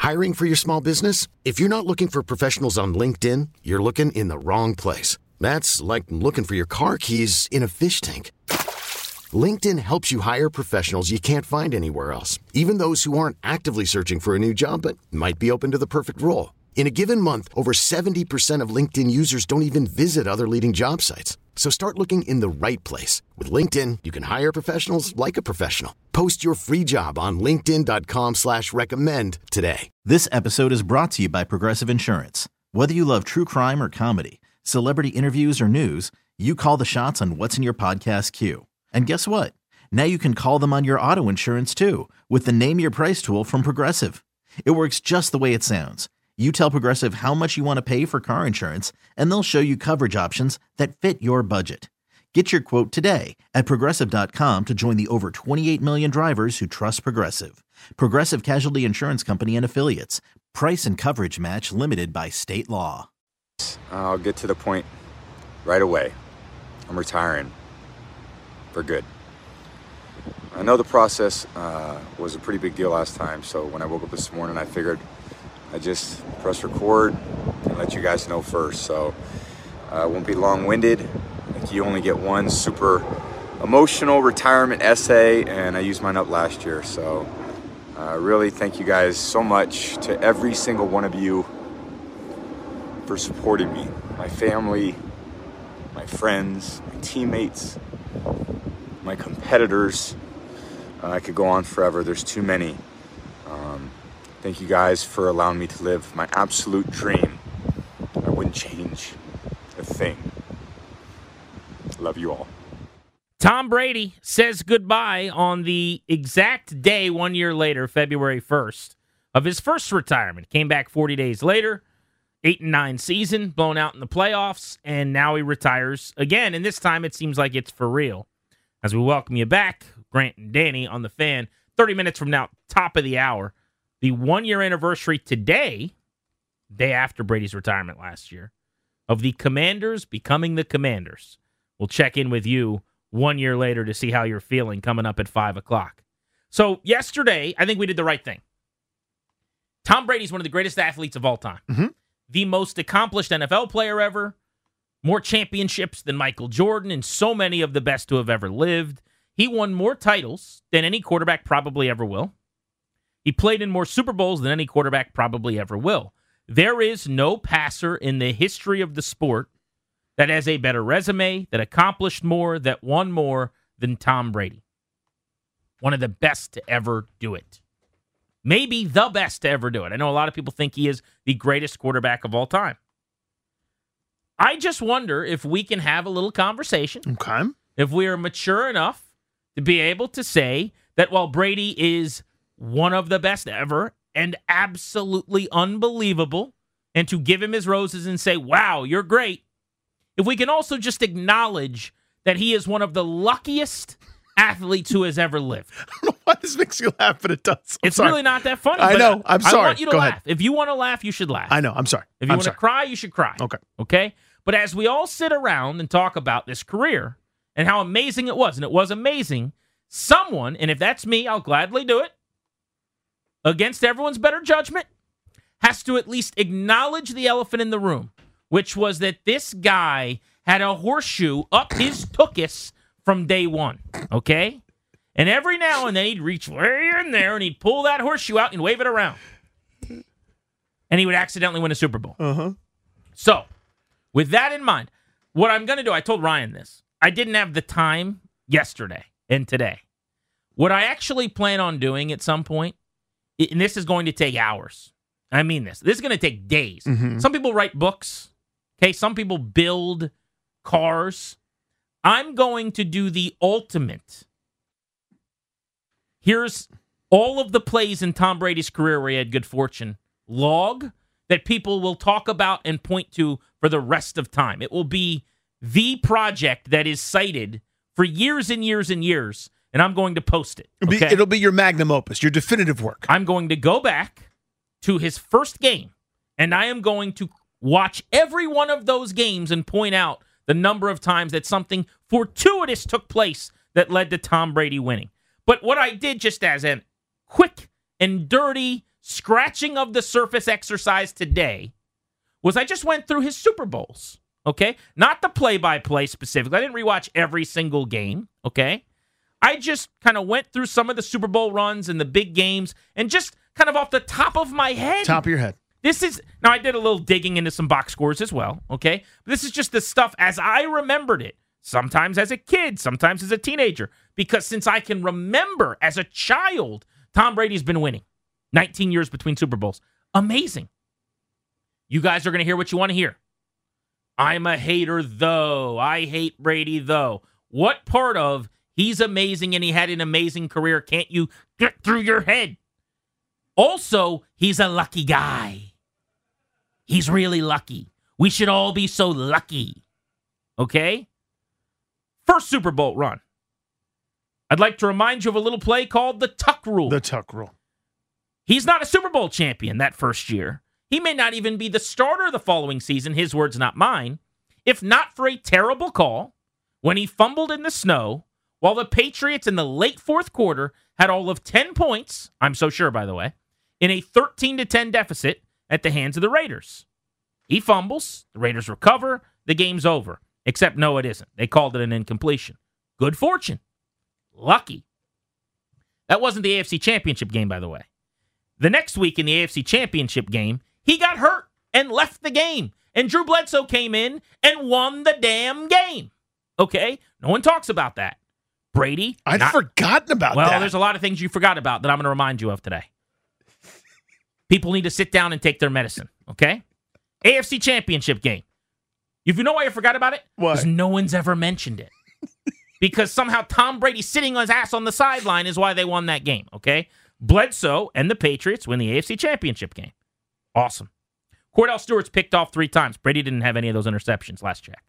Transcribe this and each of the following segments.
Hiring for your small business? If you're not looking for professionals on LinkedIn, you're looking in the wrong place. That's like looking for your car keys in a fish tank. LinkedIn helps you hire professionals you can't find anywhere else, even those who aren't actively searching for a new job but might be open to the perfect role. In a given month, over 70% of LinkedIn users don't even visit other leading job sites. So start looking in the right place. With LinkedIn, you can hire professionals like a professional. Post your free job on linkedin.com/recommend today. This episode is brought to you by Progressive Insurance. Whether you love true crime or comedy, celebrity interviews or news, you call the shots on what's in your podcast queue. And guess what? Now you can call them on your auto insurance too with the Name Your Price tool from Progressive. It works just the way it sounds. You tell Progressive how much you want to pay for car insurance, and they'll show you coverage options that fit your budget. Get your quote today at Progressive.com to join the over 28 million drivers who trust Progressive. Progressive Casualty Insurance Company and Affiliates. Price and coverage match limited by state law. I'll get to the point right away. I'm retiring for good. I know the process was a pretty big deal last time, so when I woke up this morning, I figured I'd just press record and let you guys know first. So I won't be long-winded. Like, you only get one super emotional retirement essay, and I used mine up last year. So really thank you guys so much, to every single one of you, for supporting me, my family, my friends, my teammates, my competitors. I could go on forever. There's too many. Thank you guys for allowing me to live my absolute dream. I wouldn't change a thing. Love you all. Tom Brady says goodbye on the exact day 1 year later, February 1st, of his first retirement. Came back 40 days later, 8-9 season, blown out in the playoffs, and now he retires again. And this time it seems like it's for real. As we welcome you back, Grant and Danny on The Fan, 30 minutes from now, top of the hour. The 1 year anniversary today, day after Brady's retirement last year, of the Commanders becoming the Commanders. We'll check in with you 1 year later to see how you're feeling coming up at 5 o'clock. So yesterday, I think we did the right thing. Tom Brady's one of the greatest athletes of all time. Mm-hmm. The most accomplished NFL player ever. More championships than Michael Jordan and so many of the best to have ever lived. He won more titles than any quarterback probably ever will. He played in more Super Bowls than any quarterback probably ever will. There is no passer in the history of the sport that has a better resume, that accomplished more, that won more than Tom Brady. One of the best to ever do it. Maybe the best to ever do it. I know a lot of people think he is the greatest quarterback of all time. I just wonder if we can have a little conversation. Okay. If we are mature enough to be able to say that while Brady is one of the best ever and absolutely unbelievable, and to give him his roses and say, wow, you're great, if we can also just acknowledge that he is one of the luckiest athletes who has ever lived. I don't know why this makes you laugh, but it does. It's really not that funny. I know. I'm sorry. I want you to Go laugh. ahead. If you want to laugh, you should laugh. I know. I'm sorry. If you want to cry, you should cry. Okay. Okay? But as we all sit around and talk about this career and how amazing it was, and it was amazing, someone, and if that's me, I'll gladly do it, against everyone's better judgment, has to at least acknowledge the elephant in the room, which was that this guy had a horseshoe up his tuchus from day one, okay? And every now and then he'd reach way in there and he'd pull that horseshoe out and wave it around. And he would accidentally win a Super Bowl. Uh-huh. So, with that in mind, what I'm going to do, I told Ryan this. I didn't have the time yesterday and today. What I actually plan on doing at some point, and this is going to take hours. I mean this. This is going to take days. Mm-hmm. Some people write books. Okay, some people build cars. I'm going to do the ultimate. Here's all of the plays in Tom Brady's career where he had good fortune. Log that people will talk about and point to for the rest of time. It will be the project that is cited for years and years and years, and I'm going to post it. Okay? It'll be your magnum opus, your definitive work. I'm going to go back to his first game, and I am going to watch every one of those games and point out the number of times that something fortuitous took place that led to Tom Brady winning. But what I did just as a quick and dirty scratching of the surface exercise today was I just went through his Super Bowls, okay? Not the play-by-play specifically. I didn't rewatch every single game, okay? I just kind of went through some of the Super Bowl runs and the big games and just kind of off the top of my head. Top of your head. Now I did a little digging into some box scores as well, okay? But this is just the stuff as I remembered it. Sometimes as a kid, sometimes as a teenager. Because since I can remember as a child, Tom Brady's been winning. 19 years between Super Bowls. Amazing. You guys are going to hear what you want to hear. I'm a hater, though. I hate Brady, though. What part of he's amazing and he had an amazing career can't you get through your head? Also, he's a lucky guy. He's really lucky. We should all be so lucky. Okay? First Super Bowl run. I'd like to remind you of a little play called the Tuck Rule. The Tuck Rule. He's not a Super Bowl champion that first year. He may not even be the starter the following season, his words, not mine, if not for a terrible call when he fumbled in the snow while the Patriots in the late fourth quarter had all of 10 points, I'm so sure, by the way, in a 13-10 deficit at the hands of the Raiders. He fumbles, the Raiders recover, the game's over. Except, no, it isn't. They called it an incompletion. Good fortune. Lucky. That wasn't the AFC Championship game, by the way. The next week in the AFC Championship game, he got hurt and left the game. And Drew Bledsoe came in and won the damn game. Okay? No one talks about that. Brady. I'd forgotten about that. Well, there's a lot of things you forgot about that I'm going to remind you of today. People need to sit down and take their medicine. Okay? AFC Championship game. You know why you forgot about it? Why? Because no one's ever mentioned it. Because somehow Tom Brady sitting on his ass on the sideline is why they won that game, okay? Bledsoe and the Patriots win the AFC Championship game. Awesome. Cordell Stewart's picked off 3 times. Brady didn't have any of those interceptions last check.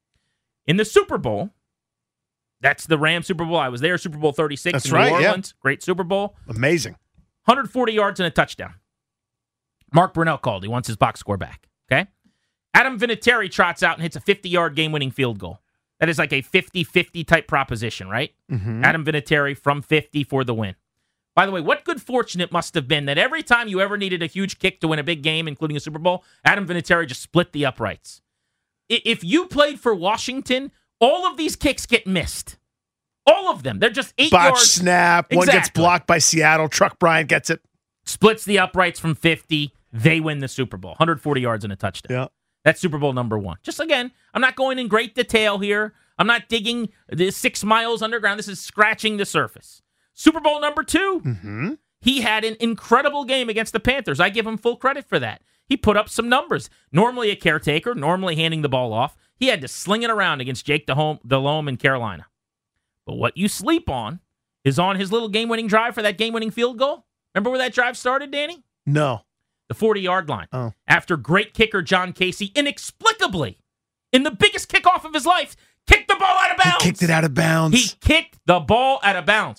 In the Super Bowl, that's the Rams Super Bowl. I was there, Super Bowl 36 that's in right, New Orleans. Yeah. Great Super Bowl. Amazing. 140 yards and a touchdown. Mark Brunell called. He wants his box score back, okay? Adam Vinatieri trots out and hits a 50-yard game-winning field goal. That is like a 50-50 type proposition, right? Mm-hmm. Adam Vinatieri from 50 for the win. By the way, what good fortune it must have been that every time you ever needed a huge kick to win a big game, including a Super Bowl, Adam Vinatieri just split the uprights. If you played for Washington, all of these kicks get missed. All of them. They're just 8 Botch yards. snap. Exactly. One gets blocked by Seattle. Truck Bryant gets it. Splits the uprights from 50. They win the Super Bowl. 140 yards and a touchdown. Yeah. That's Super Bowl number 1. Just again, I'm not going in great detail here. I'm not digging the 6 miles underground. This is scratching the surface. Super Bowl number 2. Mm-hmm. He had an incredible game against the Panthers. I give him full credit for that. He put up some numbers. Normally a caretaker, normally handing the ball off. He had to sling it around against Jake Delhomme in Carolina. But what you sleep on is on his little game-winning drive for that game-winning field goal. Remember where that drive started, Danny? No. The 40-yard line. Oh. After great kicker John Casey inexplicably, in the biggest kickoff of his life, kicked the ball out of bounds. He kicked it out of bounds. He kicked the ball out of bounds.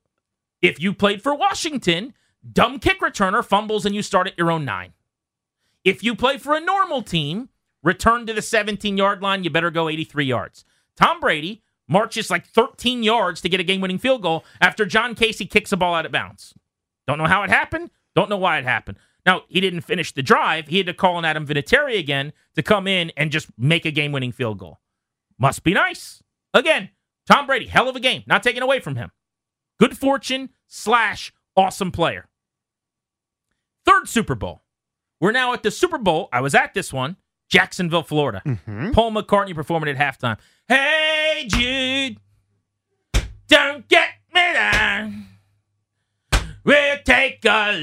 If you played for Washington, dumb kick returner fumbles and you start at your own 9. If you play for a normal team, return to the 17-yard line, you better go 83 yards. Tom Brady marches like 13 yards to get a game-winning field goal after John Casey kicks the ball out of bounds. Don't know how it happened. Don't know why it happened. Now, he didn't finish the drive. He had to call on Adam Vinatieri again to come in and just make a game-winning field goal. Must be nice. Again, Tom Brady, hell of a game. Not taken away from him. Good fortune / awesome player. Third Super Bowl. We're now at the Super Bowl. I was at this one. Jacksonville, Florida. Mm-hmm. Paul McCartney performing at halftime. Hey, Jude, don't get me down. We'll take a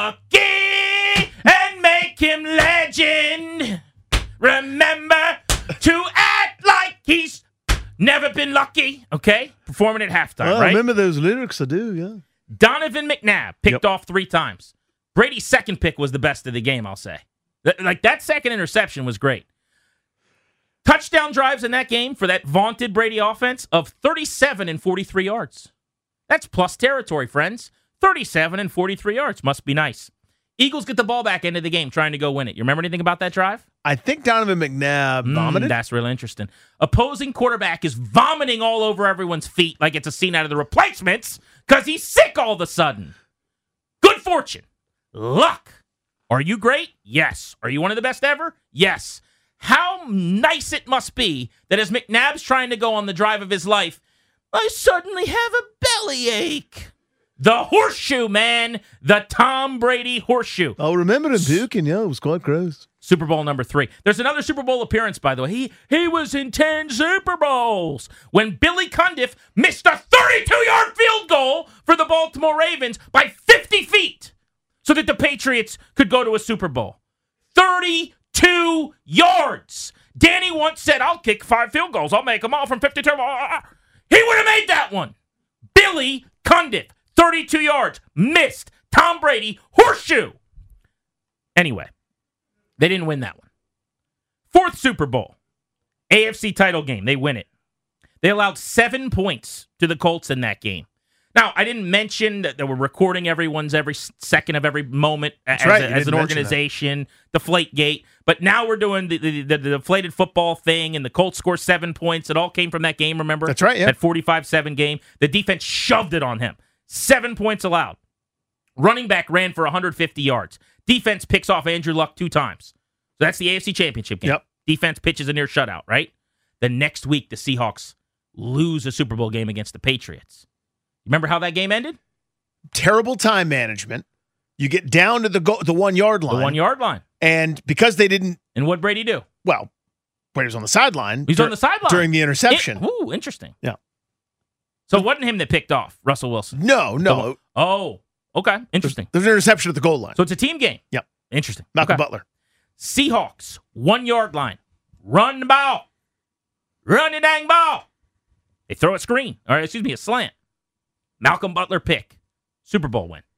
lucky and make him legend. Remember to act like he's never been lucky. Okay? Performing at halftime, Well, right? I remember those lyrics. I do, yeah. Donovan McNabb picked off 3 times. Brady's second pick was the best of the game, I'll say. Like, that second interception was great. Touchdown drives in that game for that vaunted Brady offense of 37 and 43 yards. That's plus territory, friends. 37 and 43 yards. Must be nice. Eagles get the ball back into the game trying to go win it. You remember anything about that drive? I think Donovan McNabb vomited. That's really interesting. Opposing quarterback is vomiting all over everyone's feet like it's a scene out of The Replacements because he's sick all of a sudden. Good fortune. Luck. Are you great? Yes. Are you one of the best ever? Yes. How nice it must be that as McNabb's trying to go on the drive of his life, I suddenly have a bellyache. The horseshoe, man. The Tom Brady horseshoe. Oh, remember him puking? Yeah, it was quite gross. Super Bowl number 3. There's another Super Bowl appearance, by the way. He was in 10 Super Bowls when Billy Cundiff missed a 32-yard field goal for the Baltimore Ravens by 50 feet so that the Patriots could go to a Super Bowl. 32 yards. Danny once said, I'll kick 5 field goals. I'll make them all from 52. He would have made that one. Billy Cundiff, 32 yards, missed. Tom Brady, horseshoe. Anyway. They didn't win that one. 4th Super Bowl, AFC title game. They win it. They allowed 7 points to the Colts in that game. Now, I didn't mention that they were recording everyone's every second of every moment as an organization, Deflategate. But now we're doing the deflated football thing, and the Colts score 7 points. It all came from that game, remember? That's right, yeah. That 45-7 game. The defense shoved it on him. 7 points allowed. Running back ran for 150 yards. Defense picks off Andrew Luck 2 times. So that's the AFC Championship game. Yep. Defense pitches a near shutout, right? The next week, the Seahawks lose a Super Bowl game against the Patriots. Remember how that game ended? Terrible time management. You get down to the 1 yard line. The 1 yard line. And because they didn't... And what'd Brady do? Well, Brady was on the sideline. He's on the sideline. During the interception. Ooh, interesting. Yeah. So it wasn't him that picked off Russell Wilson? No. Oh, okay. Interesting. There's an interception at the goal line. So it's a team game? Yep. Interesting. Malcolm Butler. Seahawks, 1 yard line. Run the ball. Run the dang ball. They throw a screen. A slant. Malcolm Butler pick. Super Bowl win.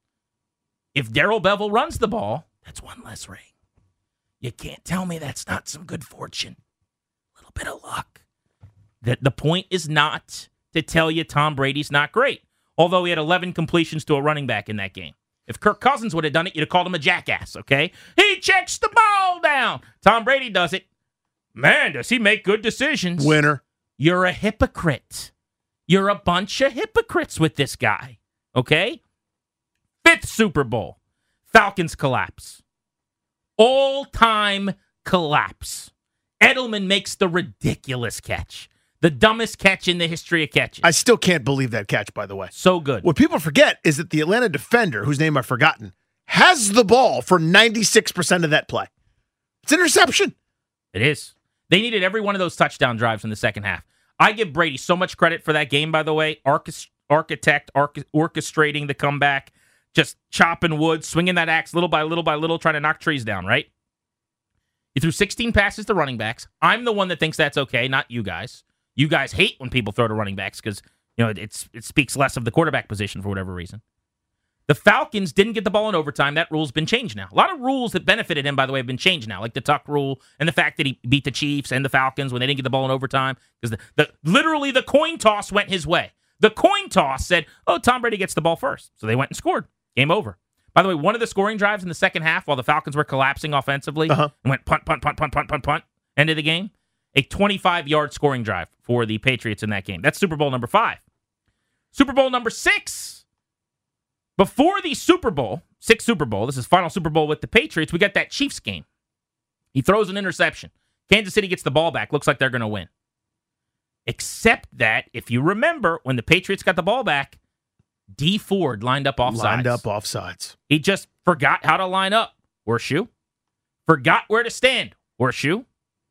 If Darrell Bevell runs the ball, that's 1 less ring. You can't tell me that's not some good fortune. A little bit of luck. The point is not to tell you Tom Brady's not great, although he had 11 completions to a running back in that game. If Kirk Cousins would have done it, you'd have called him a jackass, okay? He checks the ball down. Tom Brady does it. Man, does he make good decisions. Winner. You're a hypocrite. You're a bunch of hypocrites with this guy, okay? 5th Super Bowl. Falcons collapse. All-time collapse. Edelman makes the ridiculous catch. The dumbest catch in the history of catches. I still can't believe that catch, by the way. So good. What people forget is that the Atlanta defender, whose name I've forgotten, has the ball for 96% of that play. It's an interception. It is. They needed every one of those touchdown drives in the second half. I give Brady so much credit for that game, by the way. Orchestrating the comeback, just chopping wood, swinging that axe little by little by little, trying to knock trees down, right? You threw 16 passes to running backs. I'm the one that thinks that's okay, not you guys. You guys hate when people throw to running backs because it speaks less of the quarterback position for whatever reason. The Falcons didn't get the ball in overtime. That rule's been changed now. A lot of rules that benefited him, by the way, have been changed now, like the Tuck rule and the fact that he beat the Chiefs and the Falcons when they didn't get the ball in overtime because literally the coin toss went his way. The coin toss said, oh, Tom Brady gets the ball first. So they went and scored. Game over. By the way, one of the scoring drives in the second half while the Falcons were collapsing offensively and went punt, end of the game. A 25-yard scoring drive for the Patriots in that game. That's Super Bowl number 5. Super Bowl number 6. Before the Super Bowl, 6th Super Bowl, this is final Super Bowl with the Patriots, we got that Chiefs game. He throws an interception. Kansas City gets the ball back. Looks like they're going to win. Except that, if you remember, when the Patriots got the ball back, D. Ford lined up offsides. He just forgot how to line up. Horseshoe. Forgot where to stand. Horseshoe.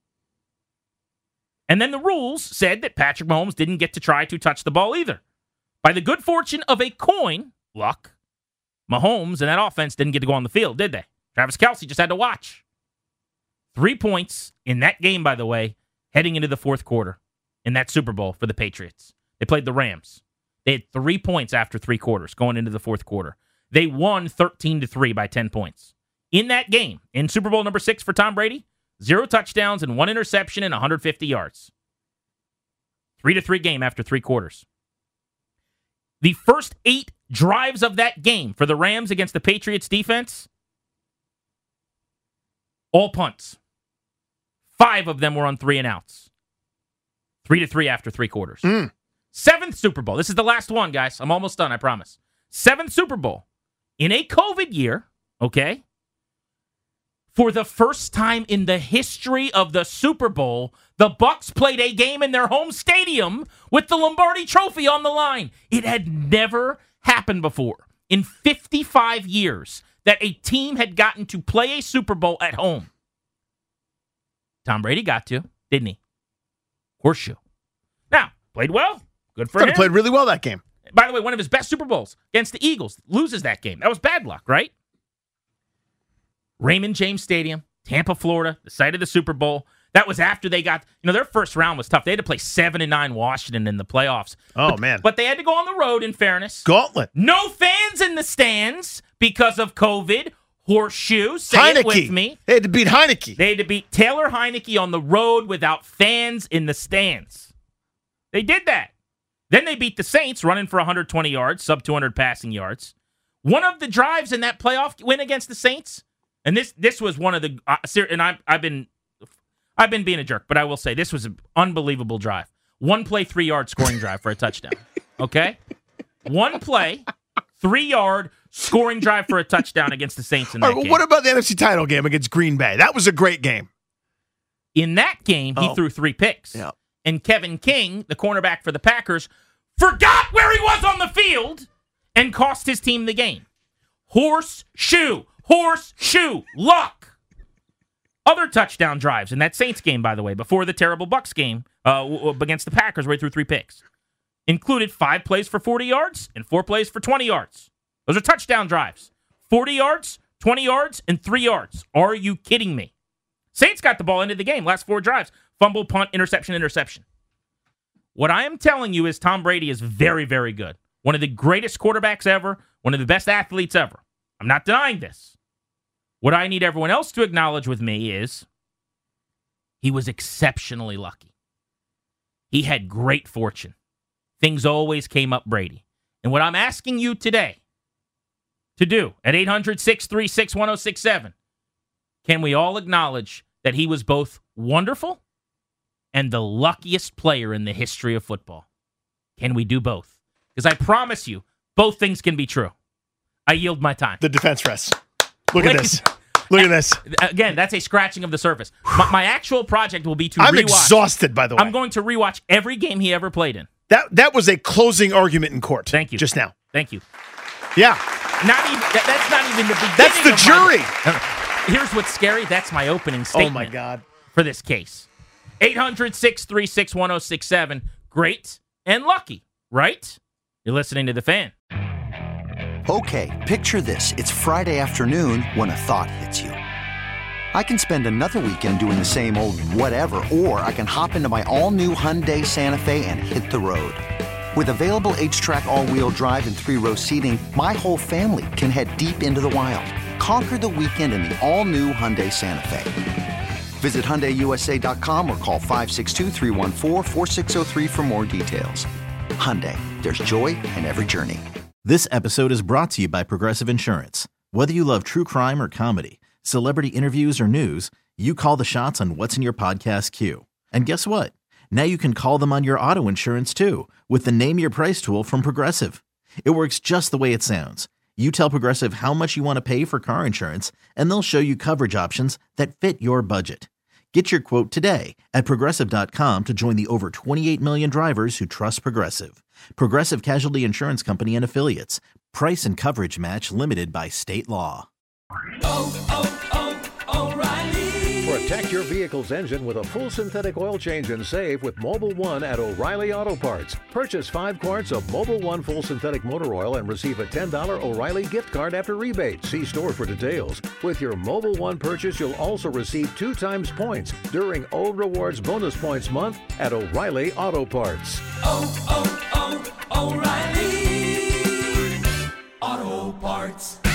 And then the rules said that Patrick Mahomes didn't get to try to touch the ball either. By the good fortune of a coin, luck, Mahomes and that offense didn't get to go on the field, did they? Travis Kelce just had to watch. 3 points in that game, by the way, heading into the 4th quarter in that Super Bowl for the Patriots. They played the Rams. They had 3 points after 3 quarters going into the 4th quarter. They won 13-3 by 10 points. In that game, in Super Bowl number 6 for Tom Brady, 0 touchdowns and 1 interception and 150 yards. 3-3 game after 3 quarters. The first 8 drives of that game for the Rams against the Patriots defense, all punts. 5 of them were on 3 and outs. 3-3 after 3 quarters. 7th Super Bowl. This is the last one, guys. I'm almost done, I promise. 7th Super Bowl. In a COVID year, Okay? For the first time in the history of the Super Bowl, the Bucs played a game in their home stadium with the Lombardi Trophy on the line. It had never happened before in 55 years that a team had gotten to play a Super Bowl at home. Tom Brady got to, didn't he? Horseshoe. Now, played well. Good for him. Played really well that game. By the way, one of his best Super Bowls against the Eagles. Loses that game. That was bad luck, right? Raymond James Stadium, Tampa, Florida, the site of the Super Bowl. That was after they got, their first round was tough. They had to play 7-9 Washington in the playoffs. Man. But they had to go on the road, in fairness. Gauntlet. No fans in the stands because of COVID. Horseshoe, say it with me. They had to beat Heineke. They had to beat Taylor Heineke on the road without fans in the stands. They did that. Then they beat the Saints, running for 120 yards, sub 200 passing yards. One of the drives in that playoff win against the Saints, and this was one of the and I've been being a jerk, but I will say this was an unbelievable drive. One play, 3-yard scoring drive for a touchdown. Okay, one play, 3-yard scoring drive for a touchdown against the Saints in that game. What about the NFC title game against Green Bay? That was a great game. In that game, he threw 3 picks. Yeah. And Kevin King, the cornerback for the Packers, forgot where he was on the field and cost his team the game. Horseshoe, luck. Other touchdown drives in that Saints game, by the way, before the terrible Bucs game against the Packers where he threw 3 picks, included 5 plays for 40 yards and 4 plays for 20 yards. Those are touchdown drives. 40 yards, 20 yards, and 3 yards. Are you kidding me? Saints got the ball into the game. Last 4 drives. Fumble, punt, interception. What I am telling you is Tom Brady is very, very good. One of the greatest quarterbacks ever. One of the best athletes ever. I'm not denying this. What I need everyone else to acknowledge with me is he was exceptionally lucky. He had great fortune. Things always came up Brady. And what I'm asking you today to do at 800-636-1067, can we all acknowledge that he was both wonderful and the luckiest player in the history of football? Can we do both? Because I promise you, both things can be true. I yield my time. The defense rests. Look at this. Look at this. Again, that's a scratching of the surface. My actual project will be to rewatch. I'm exhausted, by the way. I'm going to rewatch every game he ever played in. That was a closing argument in court. Thank you. Just now. Thank you. Yeah. That's not even the beginning. That's the jury. Here's what's scary. That's my opening statement. Oh, my God. For this case. 800-636-1067. Great and lucky, right? You're listening to The Fan. Okay, picture this. It's Friday afternoon when a thought hits you. I can spend another weekend doing the same old whatever, or I can hop into my all-new Hyundai Santa Fe and hit the road. With available H-Track all-wheel drive and 3-row seating, my whole family can head deep into the wild. Conquer the weekend in the all-new Hyundai Santa Fe. Visit HyundaiUSA.com or call 562-314-4603 for more details. Hyundai, there's joy in every journey. This episode is brought to you by Progressive Insurance. Whether you love true crime or comedy, celebrity interviews or news, you call the shots on what's in your podcast queue. And guess what? Now you can call them on your auto insurance too with the Name Your Price tool from Progressive. It works just the way it sounds. You tell Progressive how much you want to pay for car insurance, and they'll show you coverage options that fit your budget. Get your quote today at Progressive.com to join the over 28 million drivers who trust Progressive. Progressive Casualty Insurance Company and Affiliates. Price and coverage match limited by state law. O'Reilly. Protect your vehicle's engine with a full synthetic oil change and save with Mobil 1 at O'Reilly Auto Parts. Purchase 5 quarts of Mobil 1 full synthetic motor oil and receive a $10 O'Reilly gift card after rebate. See store for details. With your Mobil 1 purchase, you'll also receive 2 times points during O Rewards Bonus Points Month at O'Reilly Auto Parts. O'Reilly Auto Parts.